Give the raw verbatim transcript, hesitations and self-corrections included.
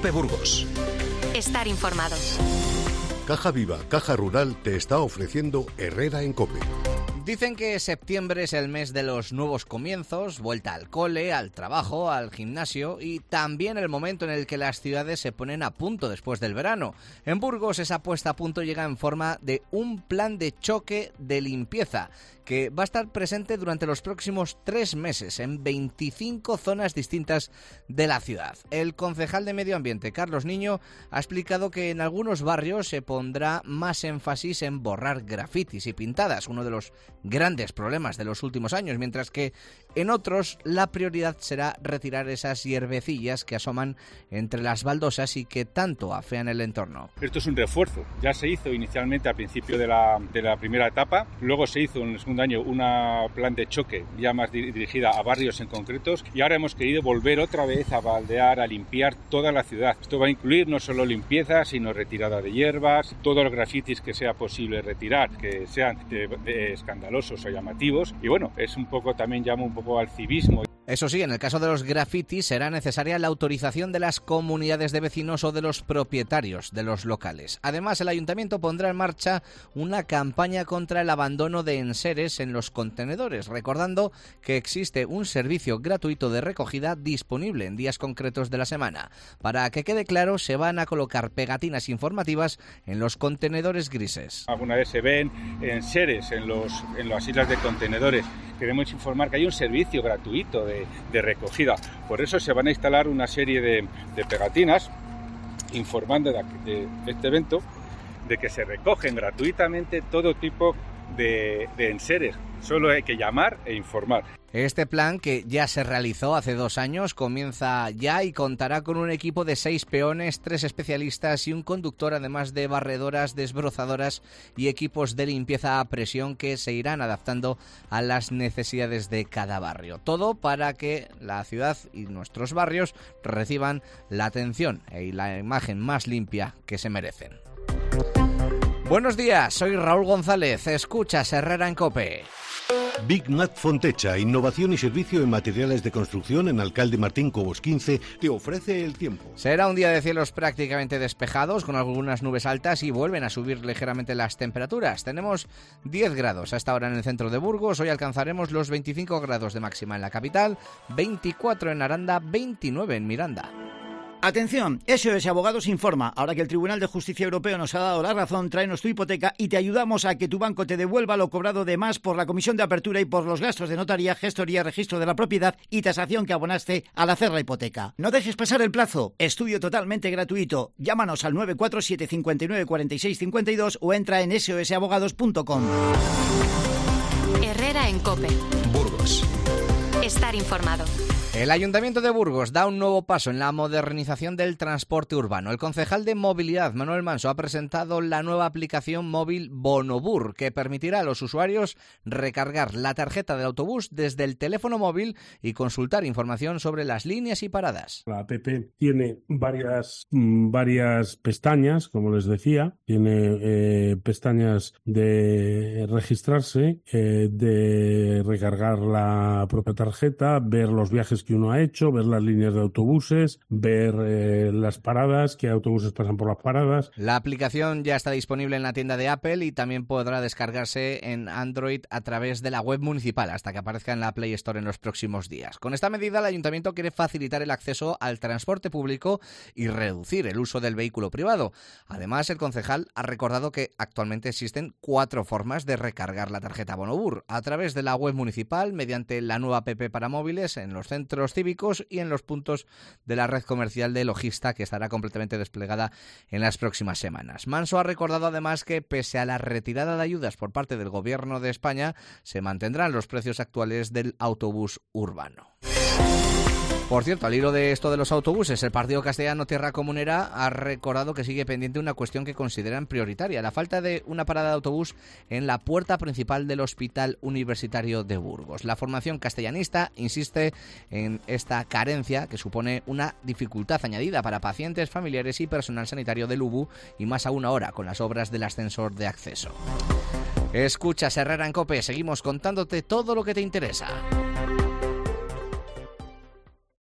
COPE Burgos. Estar informado. Caja Viva, Caja Rural te está ofreciendo Herrera en COPE. Dicen que septiembre es el mes de los nuevos comienzos, vuelta al cole, al trabajo, al gimnasio y también el momento en el que las ciudades se ponen a punto después del verano. En Burgos esa puesta a punto llega en forma de un plan de choque de limpieza que va a estar presente durante los próximos tres meses en veinticinco zonas distintas de la ciudad. El concejal de Medio Ambiente, Carlos Niño, ha explicado que en algunos barrios se pondrá más énfasis en borrar grafitis y pintadas, uno de los grandes problemas de los últimos años, mientras que en otros la prioridad será retirar esas hierbecillas que asoman entre las baldosas y que tanto afean el entorno. Esto es un refuerzo, ya se hizo inicialmente al principio de la, de la primera etapa, luego se hizo en el segundo año una plan de choque ya más dirigida a barrios en concretos y ahora hemos querido volver otra vez a baldear, a limpiar toda la ciudad. Esto va a incluir no solo limpieza, sino retirada de hierbas, todos los grafitis que sea posible retirar, que sean de, de escandalosos o llamativos y bueno, es un poco, también llama un poco al civismo. Eso sí, en el caso de los grafitis será necesaria la autorización de las comunidades de vecinos o de los propietarios de los locales. Además, el ayuntamiento pondrá en marcha una campaña contra el abandono de enseres en los contenedores, recordando que existe un servicio gratuito de recogida disponible en días concretos de la semana. Para que quede claro, se van a colocar pegatinas informativas en los contenedores grises. Alguna vez se ven enseres en, los, en las islas de contenedores. Queremos informar que hay un servicio gratuito de De, de recogida. Por eso se van a instalar una serie de, de pegatinas informando de, de, de este evento de que se recogen gratuitamente todo tipo de, de enseres. Solo hay que llamar e informar. Este plan, que ya se realizó hace dos años, comienza ya y contará con un equipo de seis peones, tres especialistas y un conductor, además de barredoras, desbrozadoras y equipos de limpieza a presión que se irán adaptando a las necesidades de cada barrio. Todo para que la ciudad y nuestros barrios reciban la atención y la imagen más limpia que se merecen. Buenos días, soy Raúl González. Escuchas Herrera en COPE. Big Mat Fontecha, innovación y servicio en materiales de construcción en Alcalde Martín Cobos quince, te ofrece el tiempo. Será un día de cielos prácticamente despejados, con algunas nubes altas y vuelven a subir ligeramente las temperaturas. Tenemos diez grados hasta ahora en el centro de Burgos, hoy alcanzaremos los veinticinco grados de máxima en la capital, veinticuatro en Aranda, veintinueve en Miranda. Atención, S O S Abogados informa. Ahora que el Tribunal de Justicia Europeo nos ha dado la razón, tráenos tu hipoteca y te ayudamos a que tu banco te devuelva lo cobrado de más por la comisión de apertura y por los gastos de notaría, gestoría, registro de la propiedad y tasación que abonaste al hacer la hipoteca. No dejes pasar el plazo. Estudio totalmente gratuito. Llámanos al nueve cuatro siete cinco nueve cuatro seis cinco dos o entra en s o s abogados punto com. Herrera en COPE. Burgos. Estar informado. El Ayuntamiento de Burgos da un nuevo paso en la modernización del transporte urbano. El concejal de Movilidad, Manuel Manso, ha presentado la nueva aplicación móvil Bonobur, que permitirá a los usuarios recargar la tarjeta del autobús desde el teléfono móvil y consultar información sobre las líneas y paradas. La app tiene varias, varias pestañas, como les decía. Tiene eh, pestañas de registrarse, eh, de recargar la propia tarjeta, ver los viajes que uno ha hecho, ver las líneas de autobuses, ver eh, las paradas, qué autobuses pasan por las paradas. La aplicación ya está disponible en la tienda de Apple y también podrá descargarse en Android a través de la web municipal hasta que aparezca en la Play Store en los próximos días. Con esta medida, el Ayuntamiento quiere facilitar el acceso al transporte público y reducir el uso del vehículo privado. Además, el concejal ha recordado que actualmente existen cuatro formas de recargar la tarjeta Bonobur: a través de la web municipal, mediante la nueva app para móviles, en los centros cívicos y en los puntos de la red comercial de Logista, que estará completamente desplegada en las próximas semanas. Manso ha recordado además que, pese a la retirada de ayudas por parte del Gobierno de España, se mantendrán los precios actuales del autobús urbano. Por cierto, al hilo de esto de los autobuses, el Partido Castellano Tierra Comunera ha recordado que sigue pendiente una cuestión que consideran prioritaria: la falta de una parada de autobús en la puerta principal del Hospital Universitario de Burgos. La formación castellanista insiste en esta carencia, que supone una dificultad añadida para pacientes, familiares y personal sanitario del U B U, y más aún ahora con las obras del ascensor de acceso. Escuchas Herrera en COPE, seguimos contándote todo lo que te interesa.